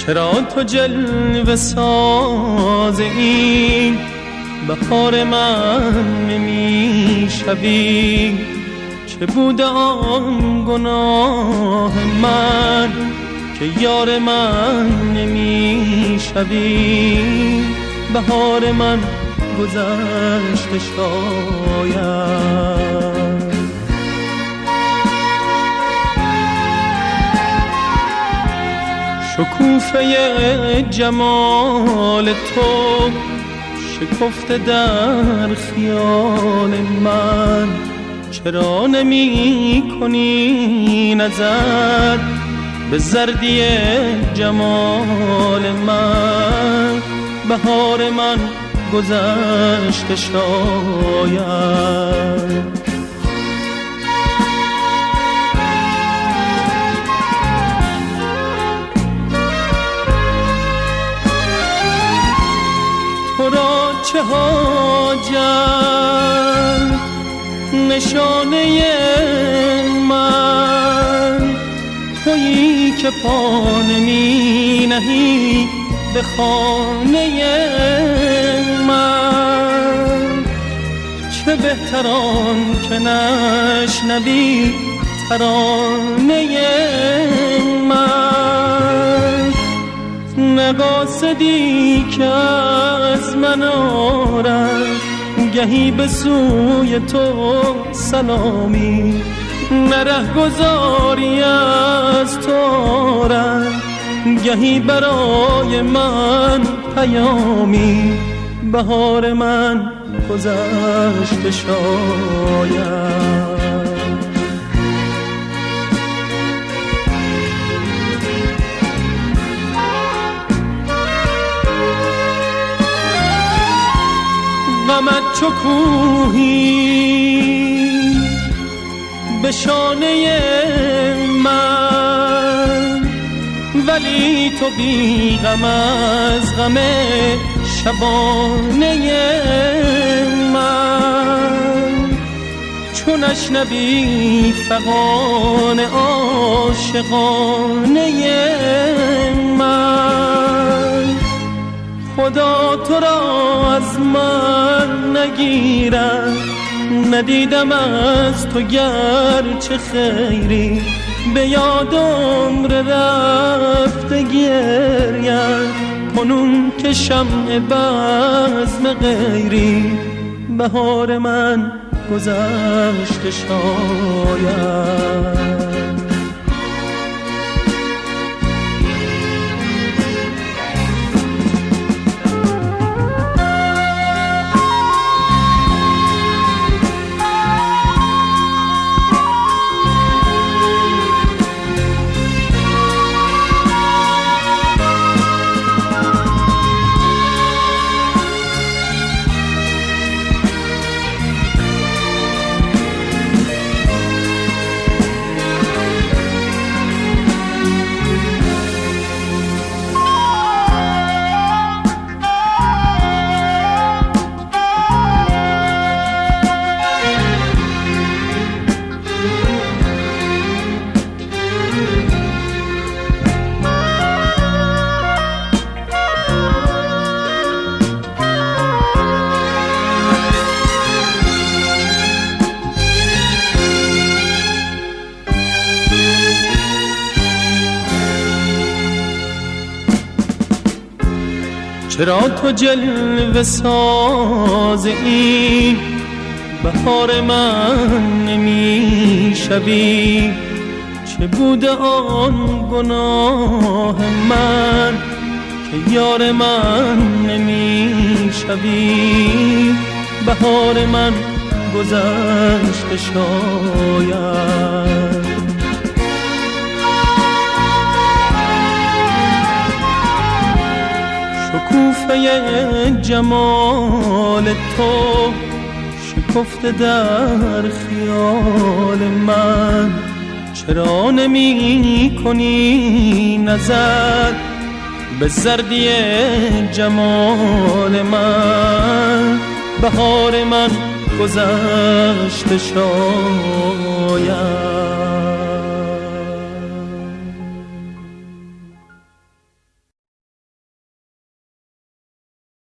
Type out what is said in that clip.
چرا تو جلوه ساز این بهار من نمی شوی؟ چه بوده آن گناه من که یار من نمی شوی؟ بهار من گذشته شاید. شکوفه جمال تو شکفته در خیال من، چرا نمی کنی نظر به زردی جمال من؟ بهار من گذشته شاید. تو را چه حاجت نشانه من، تویی که پا نمی نهی به خانه من. چه بهتران که نشنوی ترانه من، نقاصدی که از من آرد گهی به سوی تو سلامی، نره گذاری از تو آرد گهی برای من پیامی. بهار من گذشته شاید. غمت چو کوهی به شانه من، ولی تو بی غم از غم شبانه من. چون نشنوی فغان عاشقانه من، خدا تو را از من نگیرد. ندیدم از تو گرچه خیری، به یاد عمر رفته گرید کنون که شمع بزم غیری. بهار من گذشته شاید. چرا تو جلوه ساز این بهار من نمی شوی؟ چه بوده آن گناه من که یار من نمی شوی؟ بهار من گذشته شاید. شکوفه جمال تو شکفته در خیال من، چرا نمی کنی نظر به زردی جمال من؟ بهار من گذشته شاید.